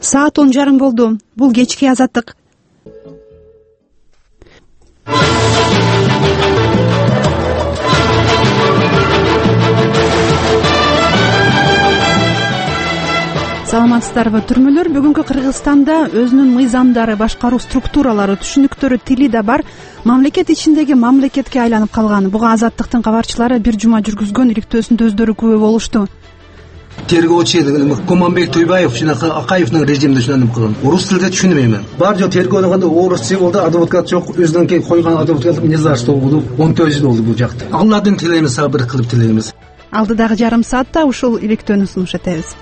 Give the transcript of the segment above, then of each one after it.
Саат 10:30 болду. Бул кечки азаттык. Саламатсыздарбы түрмөлөр? Бүгүнкү Кыргызстанда өзүнүн мыйзамдары, башкаруу структуралары, түшүнүктөрү, тили да бар мамлекет ичиндеги мамлекетке айланып калган. Буга азаттыктын кабарчылары бир жума жүргүзгөн иликтөөсүндө өздөрү күбө болушту. Тергөөчү Куманбек Туйбаев жана Акаевдин режиминде ушунтип калган. Орус тилинде түшүнбөйм мен. Бар жок тергөө болгондо орусча болду, адвокат жок, өзүнөн кийин койгон адвокат не за что болду. 14 жыл болду бул жакта. Алладын тилейбиз, сабыр кылып тилейбиз. Алдыдагы жарым саатта ушул иликтөөнү сунуш этебиз.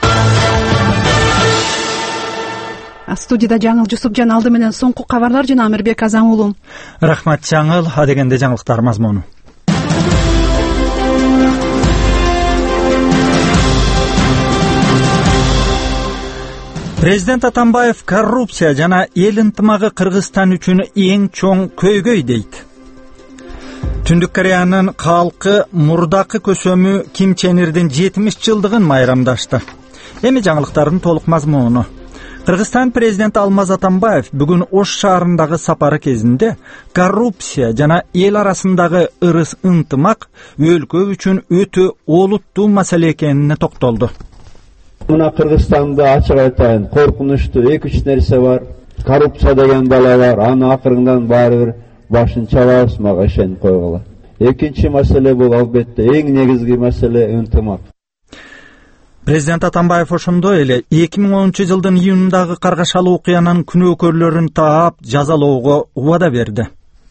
Студияда Жаңыл Жусупжан, алды менен соңку кабарлар жана Амирбек Азам уулу. Рахмат Жаңыл, адегенде жаңылыктар мазмуну. Президент Атамбаев коррупция жана эл ынтымагы Кыргызстан үчүн эң чоң көйгөй дейт. Түндүк Кореянын калкы мурдакы көсөмү Ким Чен Ирдин 70 жылдыгын майрамдашты. Эми жаңылыктардын толук мазмуну. Кыргызстан президенти Алмаз Атамбаев бүгүн Ош шаарындагы сапары кезинде коррупция жана эл арасындагы ырыс ынтымак өлкө үчүн өтө олуттуу маселе экенине токтолду. Мына Кыргызстанда ачык айтайын, коркунучтуу 2-3 нерсе бар. Коррупция деген бала бар, аны акырындан баары бир башын чабабыз, мага ишенип койгула. Экинчи маселе бул албетте эң негизги маселе ынтымак. Президент Атамбаев ошондой эле 2010 жылдын июнундагы каргашалуу окуянын күнөөкөрлөрүн таап жазалоого убада берди.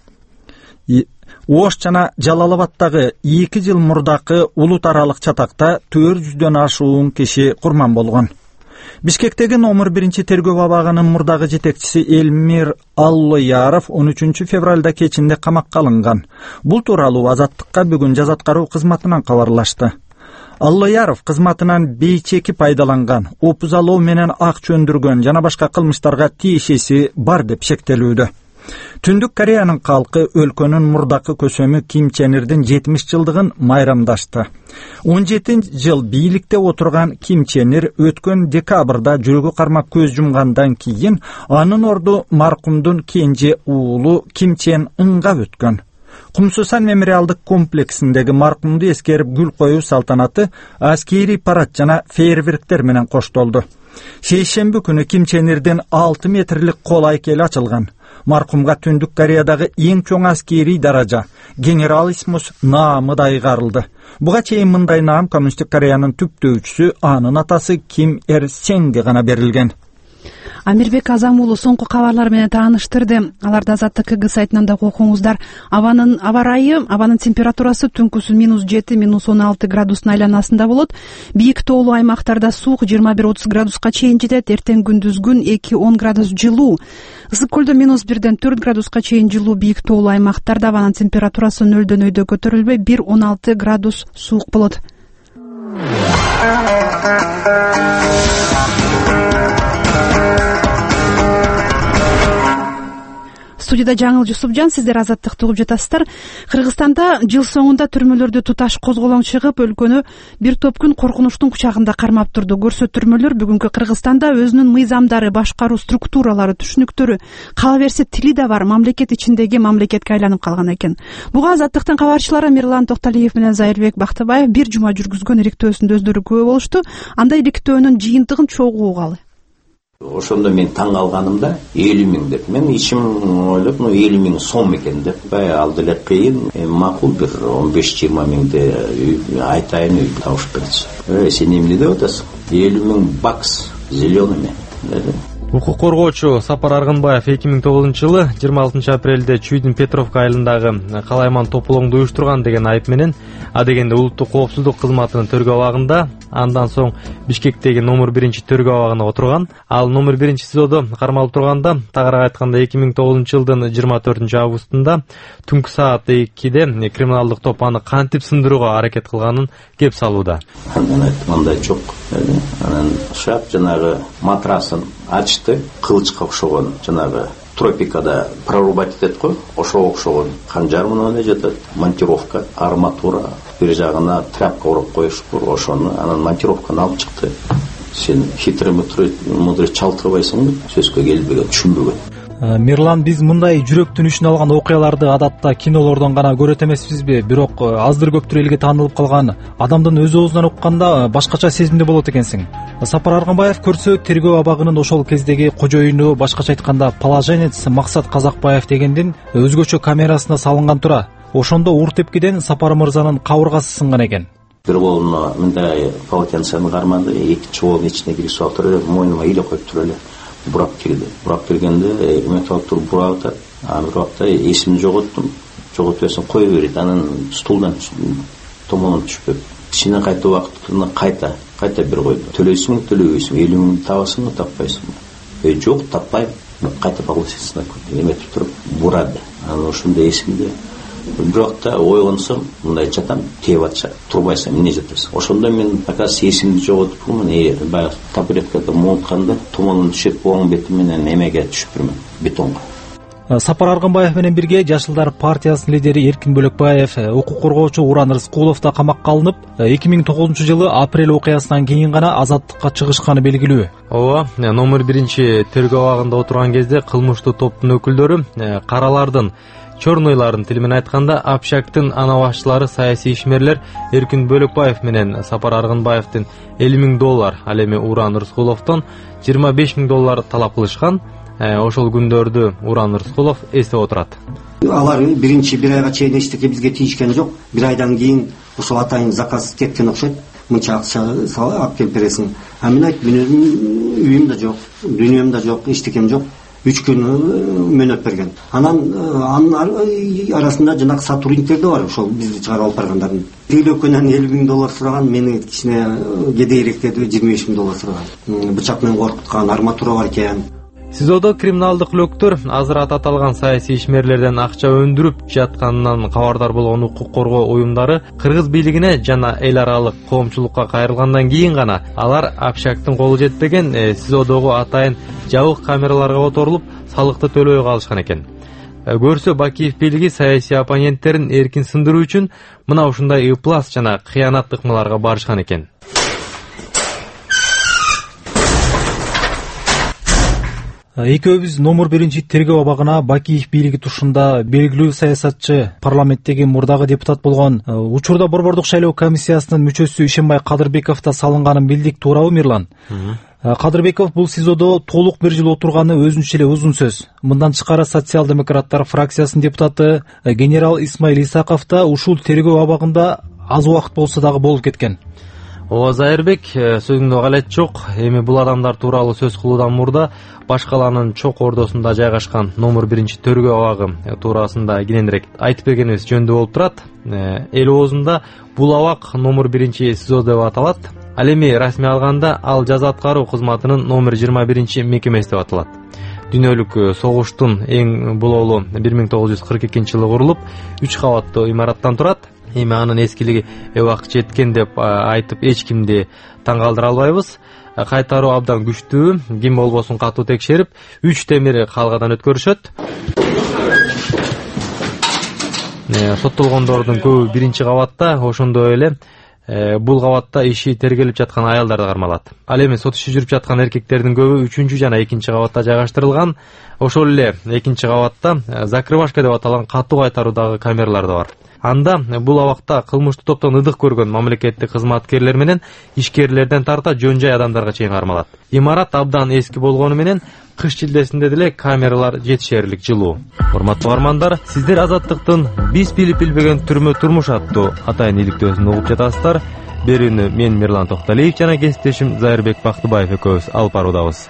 Ош жана Жалалабадтагы 2 жыл мурдакы улут аралык чатакта 400дөн ашуун киши курман болгон. Бишкектеги номер 1 тергөө абагынын мурдагы жетекчиси Элмир Аллояров 13 февралда кечинде камакка алынган. Бул тууралуу Азаттыкка бүгүн жаза аткаруу кызматынан кабарлашты. Аллояров кызматынан бейчеки пайдаланган, опузалоо менен акча өндүргөн жана башка кылмыштарга тиешеси бар деп шектелүүдө. Түндүк Кореянын калкы өлкөнүн мурдакы көсөмү Ким Чен Ирдин 70 жылдыгын майрамдашты. 17 жыл бийликте отурган Ким Чен Ир өткөн декабрда жүрөгү кармап көз жумгандан кийин анын орду маркумдун кенже уулу Ким Чен Ынга өткөн. Кумсусан мемориалдык комплексиндеги маркумду эскерип гүл коюу салтанаты аскери парад жана фейерверктер менен коштолду. Шейшемби күнү Ким Чен Ирдин 6 метрлик кол айкели ачылган. Маркумга Түндүк Кореядагы эң чоң аскери даража генералиссимус наамы дайгарылды. Буга чейин мындай наам Коммунисттик Кореянын түптөөчүсү анын атасы Ким Эр Сенге гана берилген. Амирбек Азам уулу соңку кабарлар менен тааныштырды. Аларды Азаттык КГ сайтынан да окуңуздар. Аба райы, температурасы түнкүсүн -7, -16 градустун айланасында болот. Бийик тоолуу аймактарда суук 21-30 градуска чейин жетет. Эртең күндүзгүн 2-10 градус жылуу. Ысык көлдө -1-ден 4 градуска чейин жылуу. Бийик тоолуу аймактарда абанын температурасы 0-дан өйдө көтөрүлбөй 1-16 градус суук болот. Студияда Жаңыл Жусупжан, сиздер Азаттыкты угуп жатасыздар. Кыргызстанда жыл соңунда түрмөлөрдө туташ козголоң чыгып, өлкөнү бир топ күн коркунучтун кучагында кармап турду. Көрсө түрмөлөр бүгүнкү Кыргызстанда өзүнүн мыйзамдары, башкаруу структуралары, түшүнүктөрү, кала берсе тили да бар мамлекет ичиндеги мамлекетке айланып калган экен. Буга Азаттыктын кабарчылары Мирлан Токталиев менен Зайырбек Бактыбаев бир жума жүргүзгөн иликтөөсүндө өздөрү күбө болушту. Андай иликтөөнүн жыйынтыгын чогуу угалы. Ошондо мен таң алганымда 50 000 деп. Мен ичим ойлоп, 50 000 сом экен деп. Ал деле кыйын, макул бир 15-20 миңди айтайын үй табыш берди. Сен эмне деп атасың? 50 000 бакс зелеными. Укук коргоочу Сапар Аргынбаев 2009 жылы 26 апрелде Чүйдүн Петровка айылындагы калайман тополоңду уюштурган деген айып менен адегенде улуттук коопсуздук кызматынын төргө абагында, андан соң Бишкектеги номер 1 төргө абагына отурган. Ал номер 1 СИЗОдо кармалып турганда, тагыраак айтканда 2009 жылдын 24 августунда түнкү саат 2-де криминалдык топ аны кантип сындырууга аракет кылганын кеп салууда. Мен айттым, андай жок. Анан шап жанагы матрасын ачты, кылычка окшогон, жанагы тропикада прорубать этет го, ошого окшогон канжар менен жатат, монтировка, арматура, бир жагына тряпка уруп коюшуп, ошону анан монтировканы алып чыкты. сен хитрый мудрый чалтырбайсың деп сөзгө келбеген, түшүнбөгөн. Мирлан, биз мындай жүрөктүн ишин алган окуяларды адатта кинолордон гана көрөт эмеспизби? Бирок аздыр көптүр элге таанылып калган адамдын өз оозунан укканда башкача сезимде болот экенсиң. Сапар Аргынбаев көрсө тергөө абагынын ошол кездеги кожоюну, башкача айтканда положенец Максат Казакбаев дегендин өзгөчө камерасына салынган тура. Ошондо ур тепкиден Сапар мырзанын кабыргасы сынган экен. Бир колуна мындай полотенцени кармады, экинчи колунун ичине кирип салып туруп, мойнума иле коюп туруп эле бурап кирди. Бурап киргенде эметип алып туруп бурап атат. Аны бурапта эсимди жоготтум кое берет. Анан стулдан томонун түшүп, ичине кайта убакытына кайта бир койду. Төлөйсүңбү, төлөбөйсүңбү, 50 миң табасыңбы, таппайсыңбы? Жок, таппайм. Кайта полосесине эметип туруп бурады. Анан ошондо эсимде. Бирок да ойгонсом, мындай жатам, теп атча, турбайсың, эмне жатасың? Ошондо мен оказывается эсимди жоготупмун, баягы табуреткада муунтканда томонун түшөт оң бети менен эмеге түшүп жүрмүн, бетонго. Сапар Аргынбаев менен бирге Жашылдар партиясынын лидери Эркин Бөлөкбаев, укук коргоочу Уран Рыскулов да камакка алынып, 2009-жылы апрель окуясынан кийин гана азаттыкка чыгышканы белгилүү. Ооба, номер 1 тергөө абагында отурган кезде кылмыштуу топтун өкүлдөрү каралардын чорнойларын тили менен айтканда Общактын ана башчылары, саясий ишмерлер Эркин Бөлөкбаев менен Сапар Аргынбаевдин $50 миң, ал эми Уран Рыскуловдон $25 миң талап кылышкан. Ошол күндөрдү Уран Рыскулов эстеп отурат. Алар биринчи бир айга чейин эчтеке бизге тийишкен жок. Бир айдан кийин ошол атайын заказ кеткен окшойт. Мынча акча алып келип бересиң. А мен айттым, менин үйүм да жок, дүйнөм да жок, эчтекем жок. 3 күн мөөнөт берген. Анын арасында жанагы сотрудниктер да бар, ошол бизди чыгарып алып баргандардын. Тейлөкөнөн $50 миң сураган, мени кичине кедейирээктеди, $25 миң сураган. Бычак менен коркуткан, арматура бар экен. СИЗОдо криминалдык лөктөр азыр аталган саясий ишмерлерден акча өндүрүп жатканынан кабардар болгон укук коргоо уюмдары кыргыз бийлигине жана эл аралык коомчулукка кайрылгандан кийин гана алар Общактын колу жетпеген СИЗОдогу атайын жабык камераларга которулуп, салыкты төлөбөй калышкан экен. Көрсө Бакиев бийлиги саясий оппоненттерин эркин сындыруу үчүн мына ушундай ыплас жана кыянат ыкмаларга барышкан экен. Экөөбүз номер 1 тергөө абагына Бакиев бийлиги тушунда белгилүү саясатчы, парламенттеги мурдагы депутат болгон, учурда Борбордук шайлоо комиссиясынын мүчөсү Ишенбай Кадырбеков да салынганын билдик, туурабы Мирлан? Кадырбеков бул СИЗОдо толук 1 жыл отурганы өзүнчө эле узун сөз. Мындан тышкары социал-демократтар фракциясынын депутаты генерал Исмаил Исаков да ушул тергөө абагында аз убакыт болсо дагы болуп кеткен. Ооба, Зайырбек, сөзүңдө галет жок. Эми бул адамдар тууралуу сөз кылуудан мурда баш калаанын чок ордосунда жайгашкан номер 1 тергөө абагы туурасында кененирээк айтып бергенибиз жөндүү болуп турат. Эл оозунда бул абак номер 1 СИЗО деп аталат. Ал эми расмий алганда ал жаза аткаруу кызматынын номер 21 мекемеси деп аталат. Дүйнөлүк согуштун эң бололу 1942-жылы курулуп, 3 кабаттуу имараттан турат. Эми анын эскилиги убакыт жеткен деп айтып эч кимди таң калтыра албайбыз. Кайтаруу абдан күчтүү, ким болбосун катуу текшерип, 3 темир калгадан өткөрүшөт. Соттолгондордун көбү 1-кабатта, ошондой эле бул кабатта иши тергелип жаткан аялдар да кармалат. Ал эми сот иши жүрүп жаткан эркектердин көбү 3 жана 2-кабатта жайгаштырылган. Ошол эле 2-кабатта закрывашка деп аталган катуу кайтаруудагы камералар да бар. Анда бул абакта кылмыштуу топтон ыдык көргөн мамлекеттик кызматкерлер менен ишкерлерден тарта жөн жай адамдарга чейин кармалат. Имарат абдан эски болгону менен кыш чилдесинде деле камералар жетишерлик жылуу. Урматтуу угармандар, сиздер Азаттыктын биз билип билбеген түрмө турмуш аттуу атайын иликтөөсүн угуп жатасыздар. Берүүнү мен Мирлан Токталиев жана кесиптешим Зайырбек Бактыбаев экөөбүз алып баруудабыз.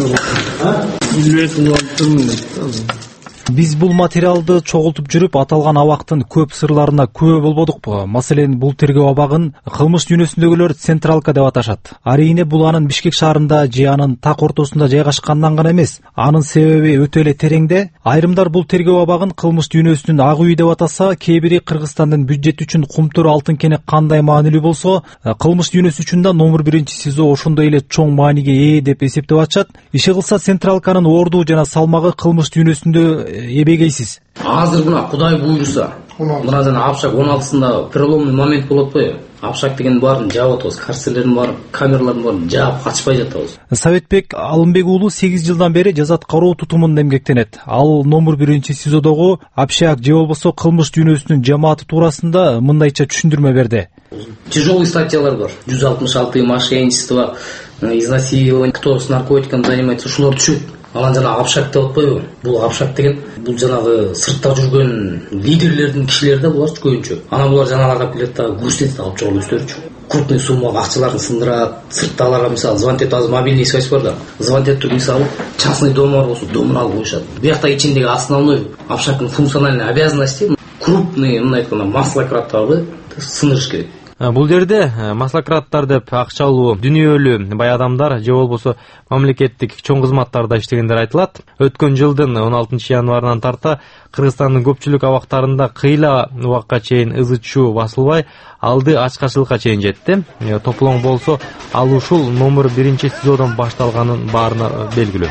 Биз бул материалды чогултуп жүрүп, аталган абактын көп сырларына күбө болбодукпу. Маселен, бул тергөө абагын кылмыш дүйнөсүндөгүлөр централка деп аташат. Арийне бул анын Бишкек шаарында же анын так ортосунда жайгашкандан гана эмес, анын себеби өтө эле тереңде. Айрымдар бул тергөө абагын кылмыш дүйнөсүнүн ак үйү деп атаса, кээ бири Кыргызстандын бюджети үчүн кумтур алтын кене кандай маанилүү болсо, кылмыш дүйнөсү үчүн да номер 1 СИЗО ошондой эле чоң мааниге ээ деп эсептеп атышат. Иши кылса централканын орду жана салмагы кылмыш дүйнөсүндө эбегейсиз. Азыр мына Кудай буйруса, мына жана Абшак 16-сында переломный момент болот го. Абшак деген баарын жаап атабыз, карцерлердин баарын, камералардын баарын жаап качпай жатабыз. Советбек Алымбек уулу 8 жылдан бери жаза аткаруу тутумунда эмгектенет. Ал номер 1-СИЗОдогу Абшак же болбосо кылмыш дүйнөсүнүн жамааты туурасында мындайча түшүндүрмө берди. Тяжелые статьялар бар. 166 мошенничество, изнасилование, кто с наркотиками занимается, ушулар түшөт. Анан жана Абшак деп атпайбы? Бул Абшак деген бул жанагы сыртта жүргөн лидерлердин кишилери да булар көбүнчө. Анан булар жанагыларга келет да көрсөтөт, алып чыгып өстөрчү. Крупный суммага акчаларын сындырат, сырттагыларга мисалы звонить этип, азыр мобильный связь бар да. Звонить этип мисалы частный дом бар болсо, домун алып коюшат. Биякта ичиндеги основной Абшактын функциональный обязанности крупный, мындай айтканда, маслократтарды сындырыш керек. Бул жерде маслократтар деп акчалуу, дүнүйөлүү бай адамдар же болбосо мамлекеттик чоң кызматтарда иштегендер айтылат. Өткөн жылдын 16 январынан тарта Кыргызстандын көпчүлүк абактарында кыйла убакка чейин ызы-чуу басылбай, алды ачкачылыкка чейин жетти. Тополоң болсо, ал ушул номер 1-СИЗОдон башталганын баарына белгилүү.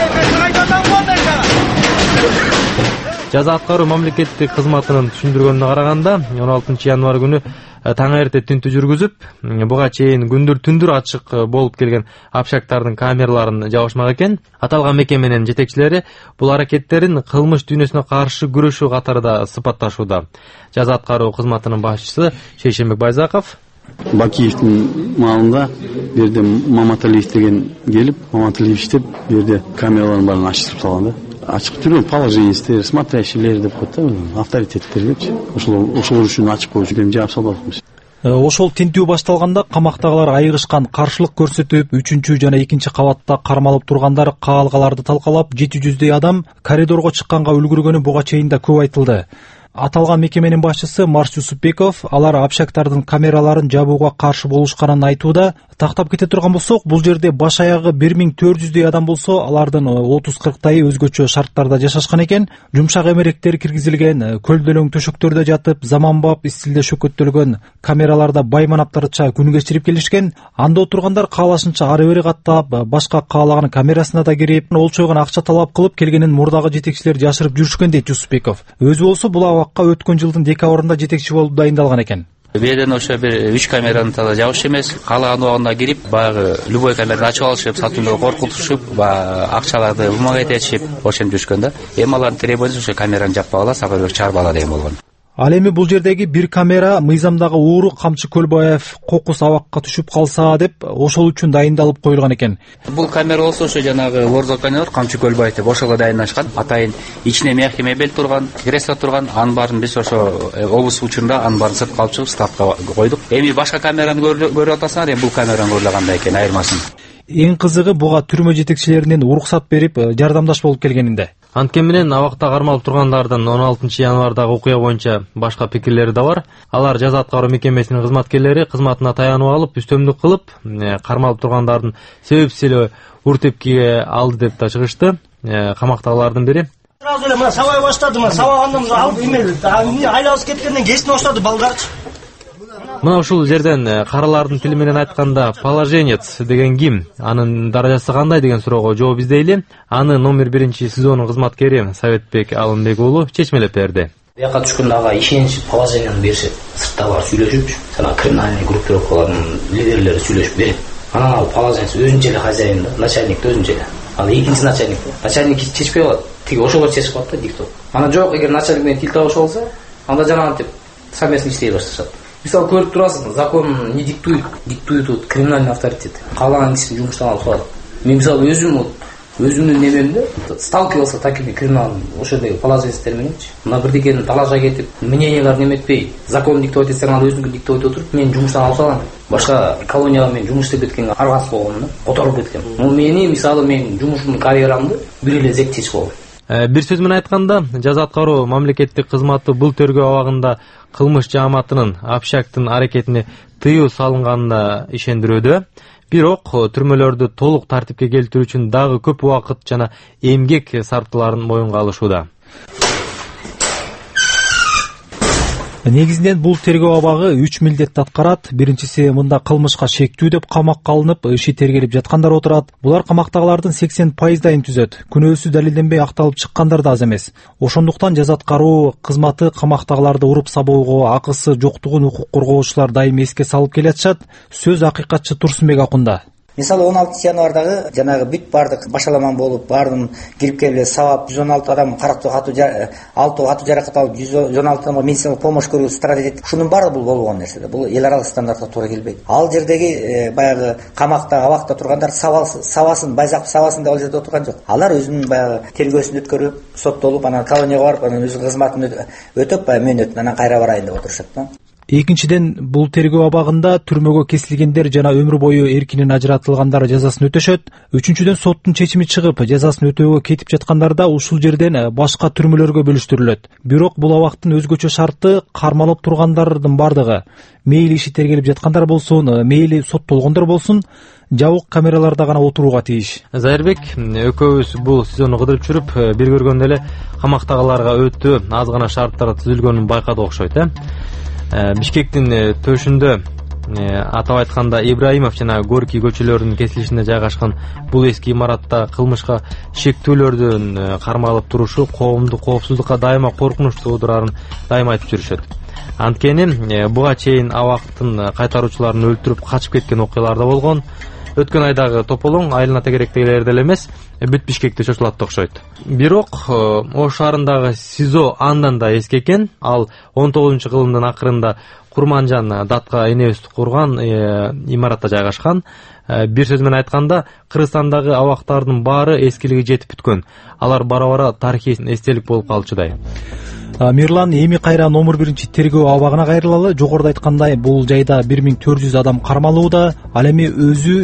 Жаза аткаруу мамлекеттик кызматынын түшүндүргөнүнө караганда 16 январ күнү таң эрте түнтү жүргүзүп, буга чейин күндүр түндүр ачык болуп келген Абшактардын камераларын жабышмак экен. Аталган мекеменин жетекчилери бул аракеттерин кылмыш дүйнөсүнө каршы күрөшүү катарында сыпатташууда. Жаза аткаруу кызматынын башчысы Шейшенбек Байзаков Бакиевдин маалында берде Маматалиев деген келип, Маматалиев иштеп, берде камераларын баарын ачтырып салган да. Ачык түрдө положениестер, смотрящийлер деп коет да, авторитеттерге. Ошол үчүн ачып коюш керек, жаап салбадык. Ошол тинтүү башталганда камактагылар айыгышкан, каршылык көрсөтүп, 3 жана 2 кабатта кармалып тургандар каалгаларды талкалап, 700дөй адам коридорго чыкканга үлгүргөнү буга чейин да көп айтылды. Аталган мекеменин башчысы Марс Юсупбеков алар Абшактардын камераларын жабууга каршы болушканын айтууда. Тактап кете турган болсок, бул жерде баш аягы 1400дөй адам болсо, алардын 30-40тайы өзгөчө шарттарда жашашкан экен. Жумшак эмеректер киргизилген, көлдөлөң төшөктөрдө жатып, заманбап стилде шөкөттөлгөн камераларда байманаптарча күн кечирип келишкен. Анда отургандар каалашынча ары-бери каттап, башка каалаган камерасына да кирип, олчойгон акча талап кылып келгенин мурдагы жетекчилер жашырып жүрүшкөн дейт Юсупбеков. Өзү болсо бул абакка өткөн жылдын декабрында жетекчи болуп дайындалган экен. Берден ошо бир 3 камераны да жабыш эмес, каалаган убагында кирип, баягы любой камераны ачып алышып, сатууну коркутушуп, акчаларды бумага этешип, ошентип жүрүшкөн да. Эми алардын требованиясы ошо камераны жаппагыла, сапарбек чыгарбагыла деген болгон. Ал эми бул жердеги бир камера мыйзамдагы ууру Камчы Көлбаев кокус абакка түшүп калса деп, ошол үчүн дайындалып коюлган экен. Бул камера болсо ошо жанагы лорзаканер Камчы Көлбаев деп ошого дайындашкан. Атайын ичине мягкий мебель турган, кресло турган, анын баарын биз ошо обыс учурунда анын баарын сыртка алып чыгып складка койдук. Эми башка камераны көрүп атасыңар, эми бул камераны көргөндө экен айырмасын. Эң кызыгы буга түрмө жетекчилеринин уруксат берип, жардамдаш болуп келгенинде. Анткени менен абакта кармалып тургандардын 16 январдагы окуя боюнча башка пикирлери да бар. Алар жаза аткаруу мекемесинин кызматкерлери кызматына таянып алып, үстөмдүк кылып, кармалып тургандардын себепсиз эле уртепкиге алды деп да чыгышты. Камактагылардын бири сразу эле мына сабай баштады, мына сабагандан алып эме айлабыз кеткенден кесине баштады балдарчы. Мына ушул жерден каралардын тили менен айтканда положенец деген ким, анын даражасы кандай деген суроого жооп издейли. Аны номер 1-СИЗОнун кызматкери Советбек Алымбек уулу чечмелеп берди. Бияка түшкөндө ага ишенич положенияны беришет. Сыртта бар сүйлөшүп, жана криминальный группировкалардын лидерлери сүйлөшүп берет. Анан ал положенец өзүнчө эле хозяин да, начальник өзүнчө эле. Ал экинчи начальник. Начальник чечпей калат. Тиги ошого чечип калат да диктоп. Анан жок, эгер начальник менен тил табыша болсо, анда жанагынтип совместно иштей башташат. Мисалы көрүп турасың, закон не диктует, диктует вот криминальный авторитет. Каалаган кишини жумуштан алып салат. Мен мисалы өзүмдүн немемде сталкивался такими криминальными ошондой положенецтер мененчи. Мына бирдекени талашка кетип, мненияларын эметпей, закон диктовать этсең, ал өзүнүн диктовать отуруп, мен жумуштан алып салам. Башка колонияга мен жумуш иштеп кеткенге аргасыз болгом да, которуп кеткем. Мени мисалы мен жумушумдун карьерамды бир эле зектечип койгом. Бир сөз менен айтканда, жаза аткаруу мамлекеттик кызматы бул тергөө абагында кылмыш жааматынын Абшактын аракетине тыюу салынганына ишендирүүдө. Бирок түрмөлөрдү толук тартипке келтирүү үчүн дагы көп убакыт жана эмгек сарптыларын моюнга алышууда. Негизинен бул тергөө абагы 3 милдетти аткарат. Биринчиси мында кылмышка шектүү деп камакка алынып, иши тергелип жаткандар отурат. Булар камактагылардын 80%-дайын түзөт. Күнөөсү далилденбей акталып чыккандар да аз эмес. Ошондуктан жаза аткаруу кызматы камактагыларды уруп сабоого акысы жоктугун укук коргоочулар дайым эске салып келатышат. Сөз акыйкатчы Турсунбек Акунда. Мисалы 16 январдагы жанагы бүт бардык башаламан болуп, баардын кирип келип сабап 116 адам карактуу катуу 6 жаракат алып 116 адамга медициналык помощь көрүү стратегия. Ушунун баары бул болгон нерсе. Бул эл аралык стандартка туура келбейт. Ал жердеги баягы камакта, абакта тургандар сабасын, байзак сабасын деп ал жерде отурган жок. Алар өзүнүн баягы тергөөсүн өткөрүп, соттолуп, анан колонияга барып, анан өзүнүн кызматын өтөп, мөөнөтүн анан кайра барайын деп отурушат да. Экинчиден, бул тергөө абагында түрмөгө кесилгендер жана өмүр бою эркинен ажыратылгандар жазасын өтөшөт. Үчүнчүдөн, соттун чечими чыгып, жазасын өтөөгө кетип жаткандар да ушул жерден башка түрмөлөргө бөлүштүрүлөт. Бирок бул абактын өзгөчө шарты кармалып тургандардын бардыгы, мейли иши тергелип жаткандар болсун, мейли соттолгондор болсун, жабык камераларда гана отурууга тийиш. Зайырбек, экөөбүз бул сезонду кыдырып жүрүп, бир көргөндө эле камактагыларга өтө аз гана шарттар түзүлгөнүн байкадык окшойт, Бишкектин төшүндө, атап айтканда Ибраимов жана Горький көчөлөрүнүн кесилишинде жайгашкан бул эски имаратта кылмышка шектүүлөрдүн кармалып турушу коомдук коопсуздукка дайыма коркунуч туудурарын дайыма айтып жүрүшөт. Анткени буга чейин абактын кайтаруучуларын өлтүрүп качып кеткен окуялар да болгон. Өткөн айдагы тополоң айылына тегеректегилерде эле эмес, бүт Бишкекте чочулат окшойт. Бирок Ош шаарындагы СИЗО андан да эски экен. Ал 19-кылымдын акырында Курманжан датка энебиз курган имаратта жайгашкан. Бир сөз менен айтканда, Кыргызстандагы абактардын баары эскилиги жетип бүткөн. Алар бара-бара тарыхый эстелик болуп калчудай. Мирлан, эми кайра номер 1 тергөө абагына кайрылалы. Жогоруда айткандай, бул жайда 1400 адам кармалууда, ал эми өзү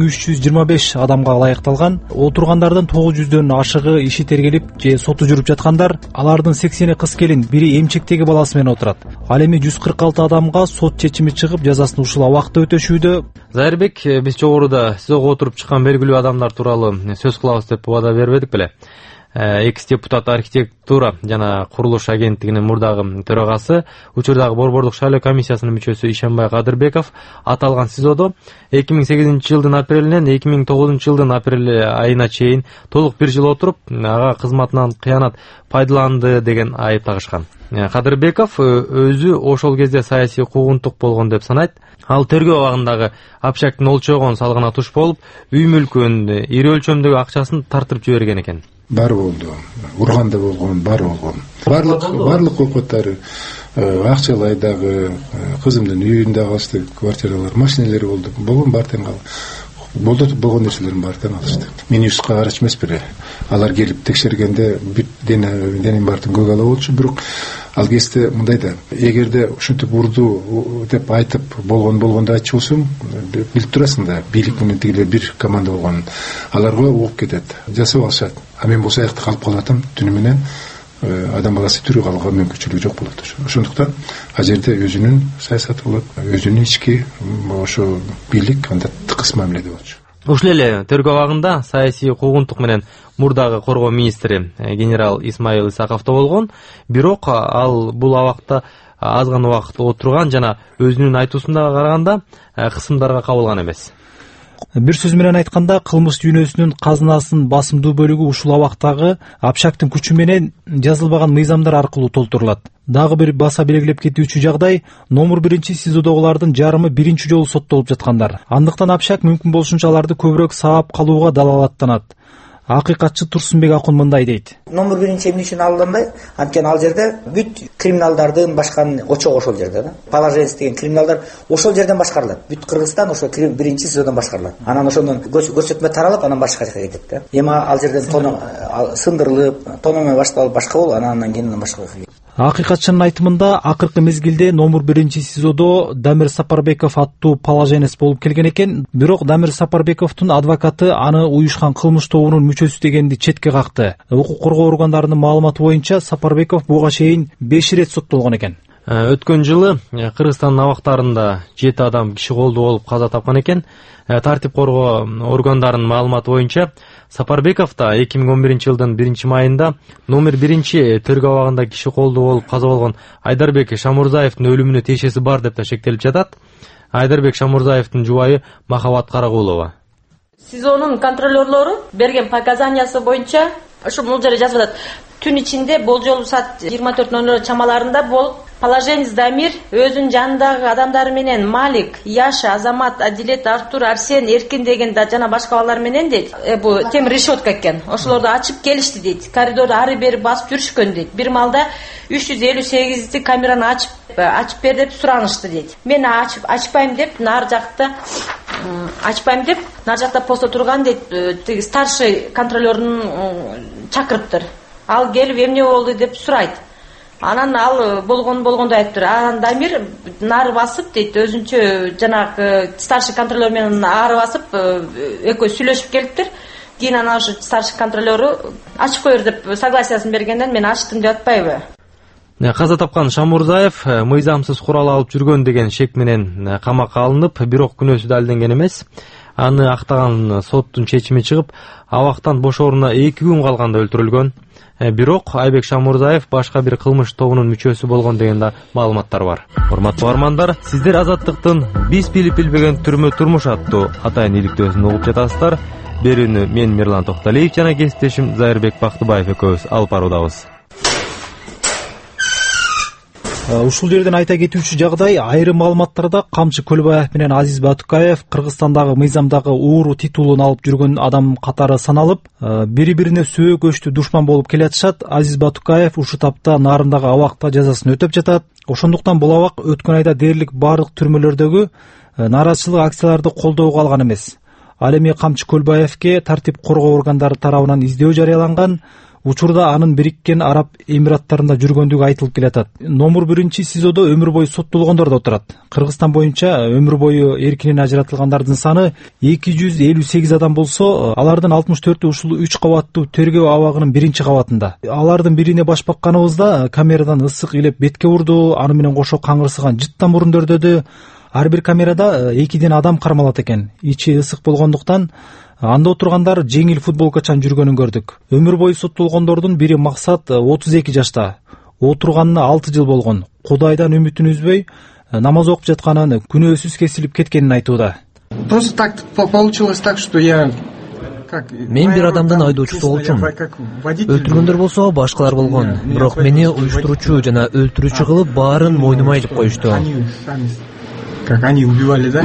1325 адамга ылайыкталган. Отургандардын 900дөн ашыгы иши тергелип же соту жүрүп жаткандар. Алардын 80 кыз келин, бири эмчектеги баласы менен отурат. Ал эми 146 адамга сот чечими чыгып, жазасын ушул абакта өтөшүүдө. Зайырбек, биз жогоруда СИЗОго отуруп чыккан белгилүү адамдар тууралуу сөз кылабыз деп убада бербедик беле? Экс-депутат архитектура жана курулуш агенттигинин мурдагы төрагасы, учурдагы борбордук шайлоо комиссиясынын мүчөсү Ишенбай Кадырбеков аталган СИЗОдо 2008-жылдын апрелинен 2009-жылдын апрель айына чейин толук 1 жыл отуруп, ага кызматынан кыянат пайдаланды деген айып тагышкан. Кадырбеков өзү ошол кезде саясий куугунтук болгон деп санайт. Ал тергөө абагындагы Апшактын олчогон салгына туш болуп, үй мүлкүн, ири өлчөмдөгү акчасын тартырып жиберген экен. Бар болду, урганда болгон, бар болгон. Барлык окуттары, Акчалайдагы, кызымдын үйүндө калышты, квартиралар, машиналери болду. Болгон бар тең калды. Болгон нерселердин баары тең калышты. Мен юска карач эмес бир. Алар келип текшергенде бүт денем баардын көгала болчу, бирок ал кезде мындай да, эгерде ушинтип урду деп айтып болгондо айтчу болсоң, билип турасың да, бийлик менен тигилер бир команда болгонун. Аларга угуп кетет, жасап алышат. А мен бул саякта калып калатам, түнү менен адам баласы тирүү калууга мүмкүнчүлүгү жок болот. Ошондуктан ал жерде өзүнүн саясаты болот, өзүнүн ички ошо бийлик анда тыкыз мамиледе болчу. Ушул эле тергөө абагында саясий куугунтук менен мурдагы коргоо министри генерал Исмаил Исаков да болгон. Бирок ал бул абакта аз гана убакыт отурган жана өзүнүн айтуусуна караганда кысымдарга кабылган эмес. Бир сөз менен айтканда, кылмыш дүйнөсүнүн казынасынын басымдуу бөлүгү ушул абактагы Апшактын күчү менен жазылбаган мыйзамдар аркылуу толтурулат. Дагы бир баса белгилеп кетүүчү жагдай, номер 1 СИЗОдогулардын жарымы биринчи жолу соттолуп жаткандар. Андыктан Апшак мүмкүн болушунча аларды көбүрөөк саап калууга далалаттанат. Акыйкатчы Турсунбек Акун мындай дейт. Номер 1 эмне үчүн алынбай? Анткени ал жерде бүт криминалдардын башкан очогу ошол жерде да. Положенец деген криминалдар ошол жерден башкарылат. Бүт Кыргызстан ошол 1 СИЗОдон башкарылат. Анан ошондон көрсөтмө таралып, анан башка жака кетет да. Эми ал жерден сындырылып, тономо башталып башка болуп, анан кийин башка жака кетет. Акыйкатчынын айтымында, акыркы мезгилде номер 1 СИЗОдо Дамир Сапарбеков аттуу положенец болуп келген экен. Бирок Дамир Сапарбековдун адвокаты аны уюшкан кылмыш тобунун мүчөсү дегенди четке какты. Укук коргоо органдарынын маалыматы боюнча Сапарбеков буга чейин 5 ирет соттолгон экен. Өткөн жылы Кыргызстандын абактарында 7 адам киши колдуу болуп каза тапкан экен. Тартип коргоо органдарынын маалыматы боюнча Сапарбеков да 2011-жылдын 1-майында номер 1-тергөө абагында киши колдуу болуп каза болгон Айдарбек Шамурзаевдин өлүмүнө тиешеси бар деп да шектелип жатат. Айдарбек Шамурзаевдин жубайы Махабат Карагулова. СИЗОнун контролерлору берген показаниясы боюнча ушу бул жерде жазып атат. Түн ичинде болжолу саат 24:00 чамаларында болуп, положенец Дамир өзүнүн жанындагы адамдары менен Малик, Яша, Азамат, Адилет, Артур, Арсен, Эркин деген да жана башка балдар менен дейт. Бул темир решетка экен. Ошолорду ачып келишти дейт. Коридорду ары бери басып жүрүшкөн дейт. Бир малда 358 камераны ачып бер деп суранышты дейт. Мен ачпайм деп нар жакта посто турган дейт. Тиги старший контролердун чакырыптыр. Ал келип эмне болду деп сурайт. Анан ал болгондой айтыптыр. Анан Дамир нары басып дейт, өзүнчө жанагы старший контролер менен ары басып экөө сүйлөшүп келиптир. Кийин анан ошо старший контролеру ачып коер деп согласиясын бергенден мен ачтым деп атпайбы. Каза тапкан Шамурзаев мыйзамсыз курал алып жүргөн деген шек менен камакка алынып, бирок күнөөсү далилденген эмес. Аны актаган соттун чечими чыгып, абактан бошооруна 2 күн калганда өлтүрүлгөн. Бирок Айбек Шамурзаев башка бир кылмыш тобунун мүчөсү болгон деген да маалыматтар бар. Урматтуу угармандар, сиздер Азаттыктын биз билип билбеген түрмө турмуш аттуу атайын иликтөөсүн угуп жатасыздар. Берүүнү мен Мирлан Токталиев жана кесиптешим Зайырбек Бактыбаев экөөбүз алып баруудабыз. Ушул жерден айта кетүүчү жагдай, айрым маалыматтарда Камчы Көлбаев менен Азиз Батукаев Кыргызстандагы мыйзамдагы ууру титулун алып жүргөн адам катары саналып, бири-бирине сөөкөчтүү душман болуп келатышат. Азиз Батукаев ушу тапта нарындагы абакта жазасын өтөп жатат. Ошондуктан бул абак өткөн айда дээрлик бардык түрмөлөрдөгү нааразычылык акцияларды колдоого алган эмес. Ал эми Камчы Көлбаевке тартип коргоо органдары тарабынан издөө жарыяланган. Учурда анын Бириккен Араб Эмираттарында жүргөндүгү айтылып келатат. Номер 1 СИЗОдо өмүр бою соттолгондор да отурат. Кыргызстан боюнча өмүр бою эркинен ажыратылгандардын саны 258 адам болсо, алардын 64-ü ушул 3 кабаттуу тергөө абагынын 1-кабатында. Алардын бирине баш бакканыбызда камерадан ысык илеп бетке урду, аны менен кошо каңырсыган жыттан мурун дөдө. Ар бир камерада 2 адам кармалат экен. Ичи ысык болгондуктан анда отургандар жеңил футболкачан жүргөнүн көрдүк. Өмүр бою соттолгондордун бири Максат 32 жашта. Отурганына 6 жыл болгон. Кудайдан үмүтүн үзбөй, намаз окуп жатканын, күнөөсүз кесилип кеткенин айтууда. Просто так получилось так, что я Мен бир адамдын айдоочусу болчумун. Өлтүргөндөр болсо башкалар болгон. Бирок мени уюштуруучу жана өлтүрүүчү кылып баарын мойнума илип коюшту. Как они убивали, да?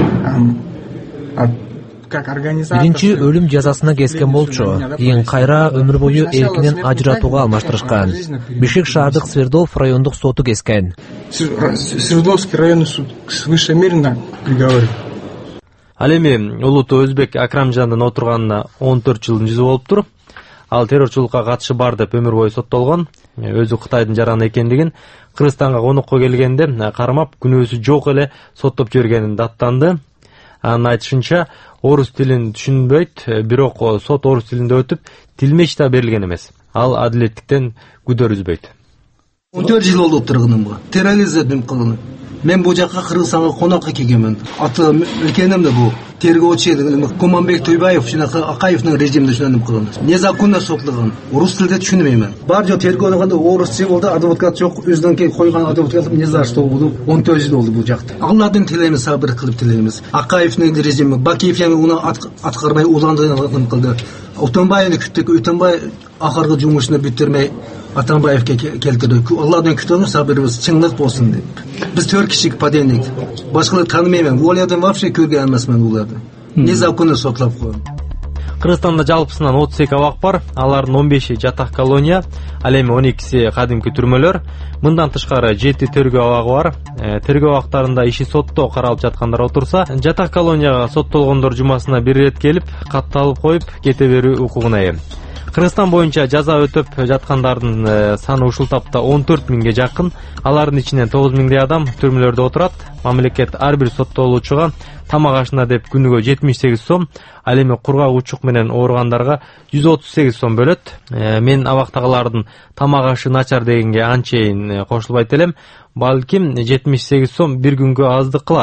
Биринчи өлүм жазасына кескен болчу. Кийин кайра өмүр бою эркинен ажыратууга алмаштырышкан. Бишкек шаардык Свердлов райондук соту кескен. Свердловский районный суд вышемерно приговорил. Ал эми улуттуу өзбек Акрамжандын отурганына 14 жылдын жүзү болуптур. Ал террорчулукка катышы бар деп өмүр бою соттолгон. Өзү Кытайдын жараны экендигин, Кыргызстанга конокко келгенде кармап күнөөсү жок эле соттоп жибергенин даттанды. Анын айтышынча, орус тилин түшүнбөйт, бирок сот орус тилинде өтүп, тилмеч да берилген эмес. Ал адилеттиктен күдөр үзбөйт. 14 жыл болду отурганымга. Терроризм кылган. Мен бу жакка Кыргызстанга конокко келгенмин. Аты экеним да бу тергөөчү Команбек Туйбаев жана Акаевдин режиминде шундай кылган. Незаконно соттолгон. Орус тилинде түшүнбөймүн. Бар жок тергөөнүн орусча болду, адвокат жок, өзүнөн койгон адвокат не за что болду. 14 жыл болду бу жакта. Алладын тилеймиз, сабыр кылып тилеймиз. Акаевдин режими, Бакиев уну аткарбай уландырган кылды. Утанбайны күттүк, Утанбай акыркы жумушуну бүтүрмөй Атамбаевке келтирди. Алладан күтөбүз, сабырыбыз чыңдык болсун деп. Биз 4 кишик паденник. Башкаларды таанымайм. Олардан вообще көргөн эмесмин уларды. Незаконно сотлап койгон. Кыргызстанда жалпысынан 32 абак бар. Алардын 15-и жатак колония, ал эми 12-си кадимки түрмөлөр. Мындан тышкары 7 тергөө абагы бар. Тергөө абактарында иши сотто каралып жаткандар отурса, жатак колонияга соттолгондор жумасына бир рет келип, катталып коюп кете берүү укугуна ээ. Кыргызстан боюнча жаза өтөп жаткандардын саны ушул тапта 14 миңге жакын. Алардын ичинен 9 миңдей адам түрмөлөрдө отурат. Мамлекет ар бир соттолуучуга тамак ашына деп күнүгө 78 сом, ал эми кургак учук менен ооругандарга 138 сом бөлөт. Мен абактагылардын тамак ашы начар дегенге анчейин кошулбайт элем. Балким 78 сом бир күнгө аздык кылар.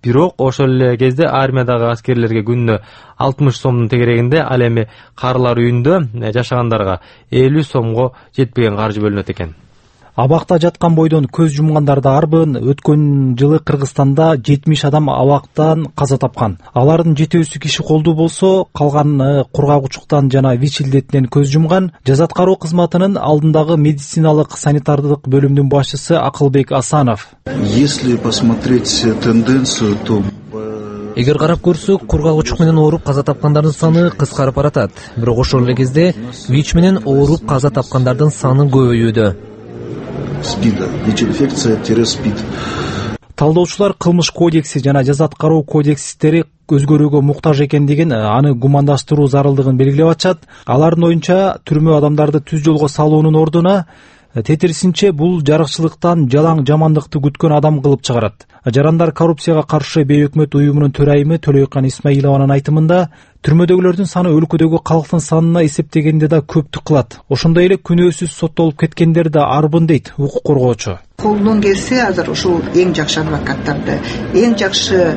Бирок ошол эле кезде армиядагы аскерлерге күнүнө 60 сомдун тегерегинде, ал эми карылар үйүндө жашагандарга 50 сомго жетпеген каржы бөлүнөт экен. Абакта жаткан бойдон көз жумгандарды арбын. Өткөн жылы Кыргызстанда 70 адам абактан каза тапкан. Алардын 7-сү киши колдуу болсо, калган кургагучуктан жана ВИЧ илдетинен көз жумган. Жаза аткаруу кызматынын алдындагы медициналык санитардык бөлүмүнүн башчысы Акылбек Асанов. Если посмотреть тенденцию, то Эгер карап көрсөк, кургагучук менен ооруп каза тапкандардын саны кыскарып баратат. Бирок ошол эле кезде ВИЧ менен ооруп каза тапкандардын саны көбөйүүдө. СПИДа, ВИЧ-инфекция-СПИД. Талдоочулар кылмыш кодекси жана жаза аткаруу кодекстери өзгөрүүгө муктаж экендигин, аны гумандаштыруу зарылдыгын белгилеп атышат. Алардын оюнча, түрмө адамдарды түз жолго салуунун ордуна тетирисинче бул жарыкчылыктан жалаң жамандыкты күткөн адам кылып чыгарат. Жарандар коррупцияга каршы бейөкмөт уюмунун төрайымы Төлөйкан Исмаилованын айтымында, түрмөдөгүлөрдүн саны өлкөдөгү калктын санына эсептегенде да көптүк кылат. Ошондой эле күнөөсүз соттолуп кеткендер да арбын дейт укук коргоочу. Колдон келсе азыр ушул эң жакшы адвокаттарды, эң жакшы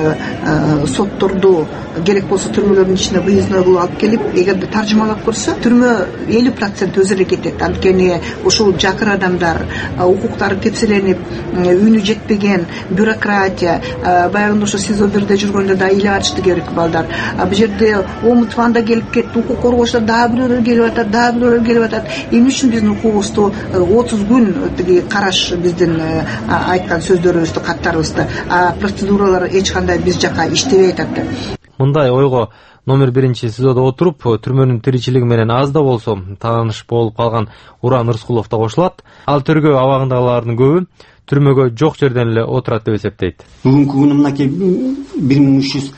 сотторду керек болсо түрмөлөрдүн ичине выездной кылып алып келип, эгерде таржымалап көрсө, түрмө 50% өзү эле кетет. Анткени ушул жакыр адамдар, укуктары кепселенип, үнү жетпеген бюрократия, баягында ошо СИЗО 1де жүргөндө да иле ачты керек балдар. Бул жерде омутванда келип кетти, укук коргоочулар дагы бирөөлөр келип атат, Эмне үчүн биздин укугубузду 30 күн тиги караш биздин айткан сөздөрүбүздү, каттарыбызды, процедуралар эч кандай биз жака иштебей атат. Мындай ойго номер 1 СИЗОдо отуруп, түрмөнүн тиричилиги менен аз да болсо тааныш болуп калган Уран Рыскулов да кошулат. Ал тергөө абагындагылардын көбү түрмөгө жок жерден эле отурат деп эсептейт. Бүгүнкү күнү мынакей 1300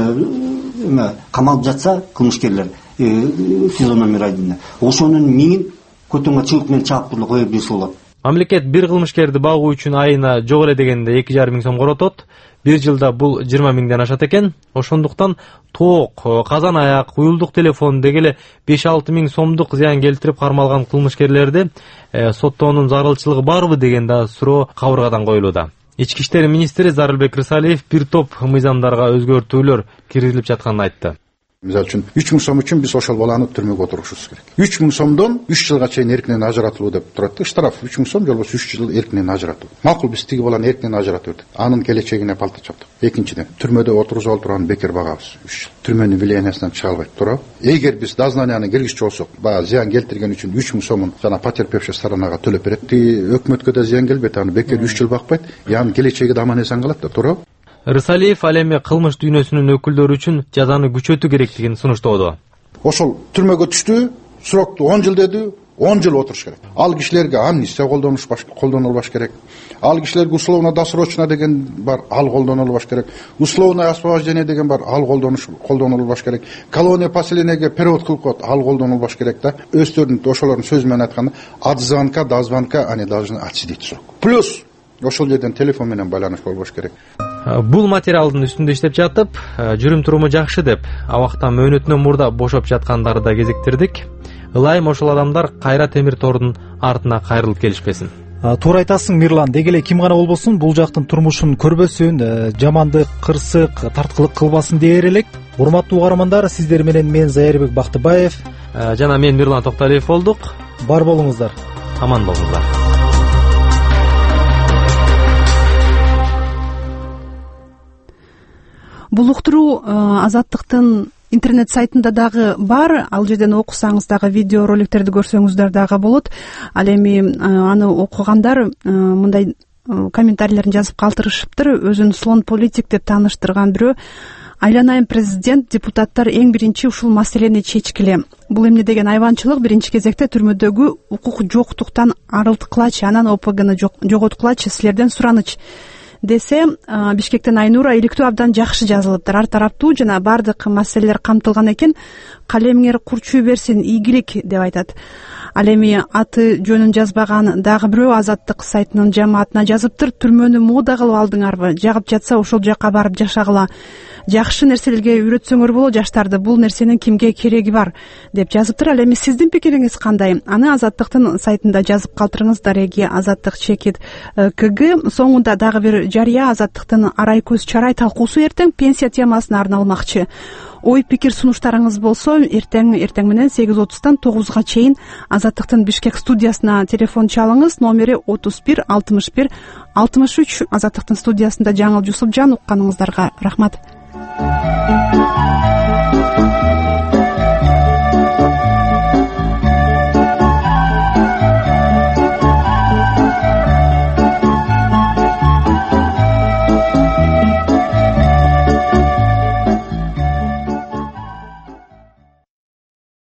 камалып жатса кылмышкерлер СИЗО номер 1, ошонун 1000 көтөнгө чыгып менен чаап туруп кое берсе болот. Мамлекет бир кылмышкерди багуу үчүн айына жок эле дегенде 2,5 миң сом коротот. Bir жылда бул 20 миңден ашат экен. Ошондуктан тоок, казан аяк, уюлдук телефон дегеле 5-6 миң сомдук зыян келтирип кармалган кылмышкерлерди соттоонун зарылчылыгы барбы деген да суроо кабыргадан коюлууда. Ички иштер министри Зарылбек Рысалиев бир топ мыйзамдарга өзгөртүүлөр киргизилип жатканын айтты. Мисалы үчүн 3 миң сом үчүн биз ошол баланы түрмөгө отурушубуз керек. 3 миң сомдон 3 жылга чейин эркинен ажыратылуу деп турат. Штраф 3 миң сом, болбосо 3 жыл эркинен ажыратуу. Макул, биз тиги баланы эркинен ажыратып бердик. Анын келечегине балта чаптык. Экинчиден, түрмөдө отургузуп турган бекер багабыз 3 жыл. Түрмөнүн влияниясынан чыга албайт, туурабы? Эгер биз дознанияны киргизчү болсок, баягы зыян келтирген үчүн 3 миң сомун жана потерпевший сторонага төлөп берет. Өкмөткө да зыян келбейт, аны бекер 3 жыл бакпайт. Анын келечеги да аман эсен калат да, туурабы? Рысалиев ал эми кылмыш дүйнөсүнүн өкүлдөрү үчүн жазаны күчөтүү керектигин сунуштоодо. Ошол түрмөгө түштү, срокту 10 жыл деди, 10 жыл отуруш керек. Ал кишилерге амнистия колдонулбаш керек. Ал кишилерге условно-досрочно деген бар, ал колдонулбаш керек. Условное освобождение деген бар, ал колдонулбаш керек. Колония поселениеге перевод кылып коет, ал колдонулбаш керек да. Өздөрүнүн ошолордун сөзү менен айтканда, от звонка до звонка они должны отсидеть срок. Плюс ошол жерден телефон менен байланыш болбош керек. Бул материалдын үстүндө иштеп жатып, жүрүм туруму жакшы деп, абактан мөөнөтүнөн мурда бошоп жаткандарды да кезиктирдик. Ылайым ошол адамдар кайра темир тордун артына кайрылып келишпесин. Туура айтасың, Мирлан. Дегеле ким гана болбосун, бул жактын турмушун көрбөсүн, жамандык, кырсык, тарткылык кылбасын дээр элек. Урматтуу угармандар, сиздер менен мен Зайырбек Бактыбаев жана мен Мирлан Токталиев болдук. Бар болуңуздар. Аман болуңуздар. Бул уктуруу Азаттыктын интернет сайтында дагы бар. Ал жерден окусаңыз дагы видео роликтерди көрсөңүздөр дагы болот. Ал эми аны окугандар мындай комментарийлерин жазып калтырышыптыр. Өзүн слон политик деп тааныштырган бирөө: айланайын президент, депутаттар эң биринчи ушул маселени чечкиле. Бул эмне деген айванчылык? Биринчи кезекте түрмөдөгү укук жоктуктан арылткылачы, анан ОПГны жоготкулачы, силерден сураныч десе, Бишкектен Айнура: иликтөө абдан жакшы жазылыптыр, ар тараптуу жана бардык маселелер камтылган экен, калемиңер курчуй берсин, ийгилик деп айтат. Ал эми аты жөнүн жазбаган дагы бирөө Азаттык сайтынын жамаатына жазыптыр. Түрмөнү мода кылып алдыңарбы? Жагып жатса ошол жака барып жашагыла. Жакшы нерселерге үйрөтсөңөр болот жаштарды, бул нерсенин кимге кереги бар деп жазыптыр. Ал эми сиздин пикириңиз кандай? Аны Азаттыктын сайтында жазып калтырыңыз. Дареги Азаттык чекит КГ. Соңунда дагы бир жарыя Азаттыктын арай көз чарай талкуусу эртең пенсия темасына арналмакчы. Ой пикир сунуштарыңыз болсо эртең менен 8:30-тан 9-га чейин Азаттыктын Бишкек студиясына телефон чалыңыз. Номери 31 61 63. Азаттыктын студиясында Жаңыл Жусупжан. Укканыңыздарга рахмат.